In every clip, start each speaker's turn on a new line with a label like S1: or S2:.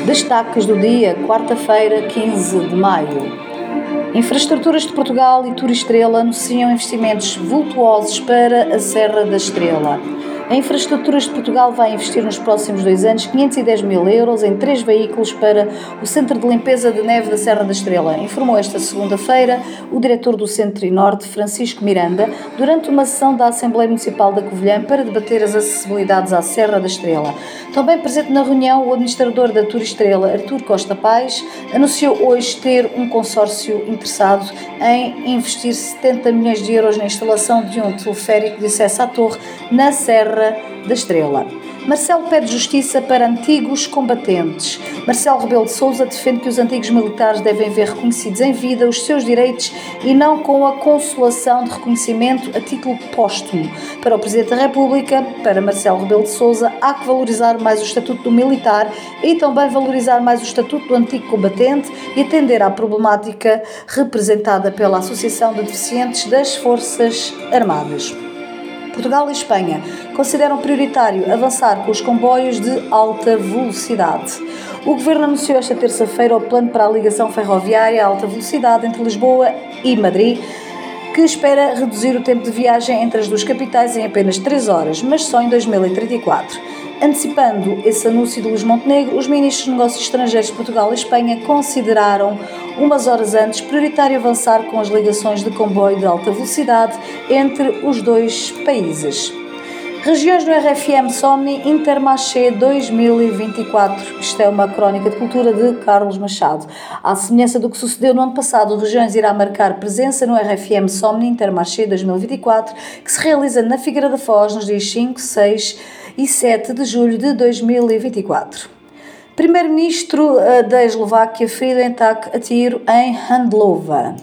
S1: Destaques do dia, quarta-feira, 15 de maio. Infraestruturas de Portugal e Turistrela anunciam investimentos vultuosos para a Serra da Estrela. A Infraestruturas de Portugal vai investir nos próximos 2 anos 510 mil euros em 3 veículos para o Centro de Limpeza de Neve da Serra da Estrela, informou esta segunda-feira o diretor do Centro e Norte, Francisco Miranda, durante uma sessão da Assembleia Municipal da Covilhã para debater as acessibilidades à Serra da Estrela. Também presente na reunião, o administrador da Turistrela, Artur Costa Pais, anunciou hoje ter um consórcio interessado em investir 70 milhões de euros na instalação de um teleférico de acesso à torre na Serra da Estrela. Marcelo pede justiça para antigos combatentes. Marcelo Rebelo de Sousa defende que os antigos militares devem ver reconhecidos em vida os seus direitos e não com a consolação de reconhecimento a título póstumo. Para o Presidente da República, para Marcelo Rebelo de Sousa, há que valorizar mais o estatuto do militar e também valorizar mais o estatuto do antigo combatente e atender à problemática representada pela Associação de Deficientes das Forças Armadas. Portugal e Espanha consideram prioritário avançar com os comboios de alta velocidade. O Governo anunciou esta terça-feira o plano para a ligação ferroviária a alta velocidade entre Lisboa e Madrid, que espera reduzir o tempo de viagem entre as duas capitais em apenas 3 horas, mas só em 2034. Antecipando esse anúncio de Luís Montenegro, os ministros de Negócios Estrangeiros de Portugal e Espanha consideraram, umas horas antes, prioritário avançar com as ligações de comboio de alta velocidade entre os dois países. Regiões no RFM Somni Intermarché 2024. Isto é uma crónica de cultura de Carlos Machado. À semelhança do que sucedeu no ano passado, o Regiões irá marcar presença no RFM Somni Intermarché 2024, que se realiza na Figueira da Foz nos dias 5, 6 e 7 de julho de 2024. Primeiro-ministro da Eslováquia ferido em ataque a tiro em Handlova.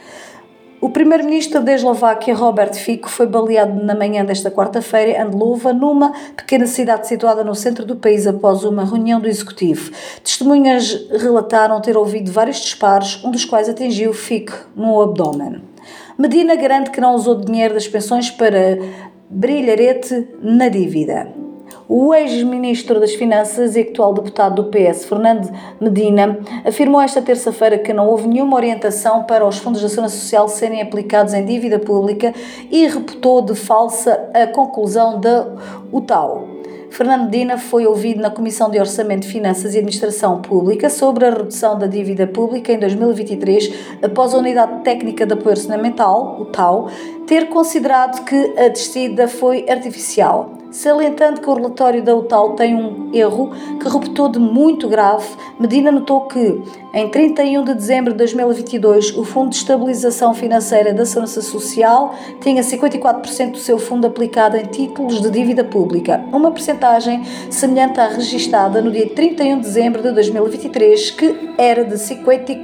S1: O primeiro-ministro da Eslováquia, Robert Fico, foi baleado na manhã desta quarta-feira em Handlova, numa pequena cidade situada no centro do país, após uma reunião do executivo. Testemunhas relataram ter ouvido vários disparos, um dos quais atingiu Fico no abdômen. Medina garante que não usou dinheiro das pensões para brilharete na dívida. O ex-ministro das Finanças e atual deputado do PS, Fernando Medina, afirmou esta terça-feira que não houve nenhuma orientação para os fundos da Segurança Social serem aplicados em dívida pública e reputou de falsa a conclusão da UTAU. Fernando Medina foi ouvido na Comissão de Orçamento, Finanças e Administração Pública sobre a redução da dívida pública em 2023, após a Unidade Técnica de Apoio Orçamental, UTAU, ter considerado que a descida foi artificial. Salientando que o relatório da UTAU tem um erro que reputou de muito grave, Medina notou que, em 31 de dezembro de 2022, o Fundo de Estabilização Financeira da Segurança Social tinha 54% do seu fundo aplicado em títulos de dívida pública, uma percentagem semelhante à registada no dia 31 de dezembro de 2023, que era de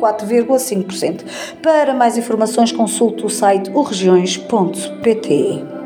S1: 54,5%. Para mais informações, consulte o site oregiões.pt.